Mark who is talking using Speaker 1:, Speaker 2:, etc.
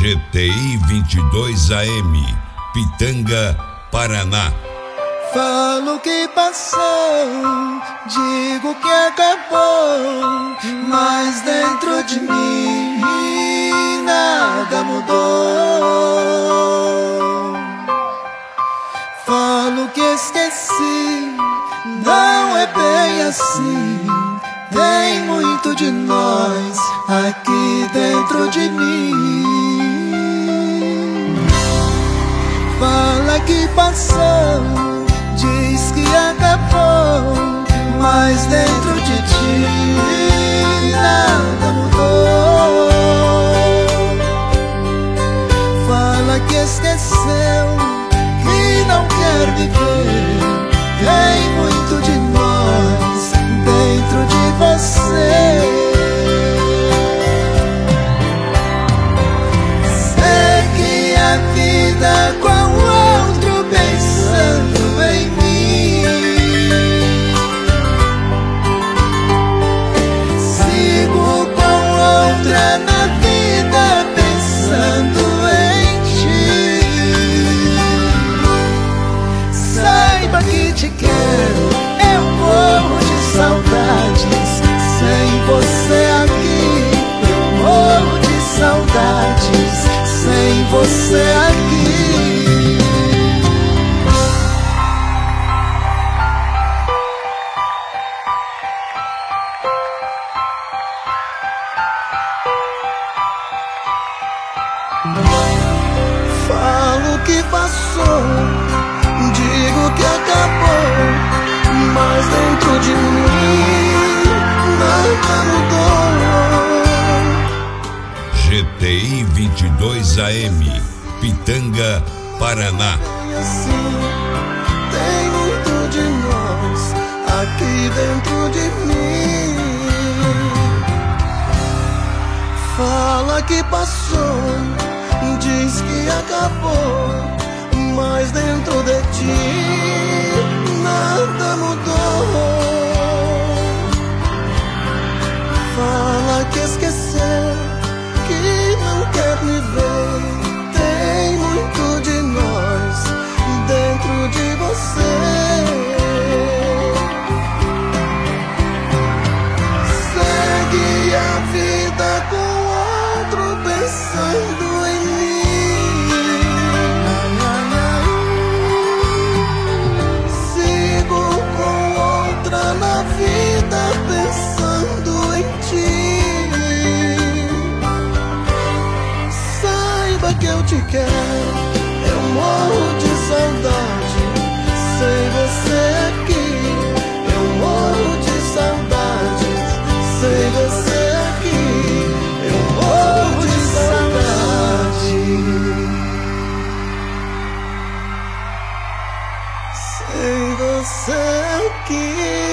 Speaker 1: GTI 22 AM, Pitanga, Paraná.
Speaker 2: Falo que passou, digo que acabou, mas dentro de mim nada mudou. Falo que esqueci, não é bem assim. Tem muito de nós aqui dentro de mim. Fala que passou, diz que acabou, mas dentro de ti nada mudou. Fala que esqueceu, que não quer viver. Tem muito de nós dentro de você. Segue a vida com outro pensando em mim. Sigo com outra na vida pensando em ti. Saiba que te quero, eu morro de saudades. Sem você aqui, eu morro de saudades. Sem você aqui. Falo que passou, digo que acabou, mas dentro de mim nada mudou.
Speaker 1: GTI 22 AM, Pitanga, Paraná.
Speaker 2: E assim, tem muito de nós aqui dentro de mim. Fala que passou, diz que acabou, mas dentro de ti nada mudou. Fala que esqueceu, que não quer me ver. Tem muito de nós dentro de você. Segue a vida com outro pensando em mim. Sigo com outra na vida pensando em ti. Saiba que eu te quero, eu morro de saudade. Sem você aqui, eu morro de saudades. Sem você aqui, eu morro de saudade. Sem você aqui.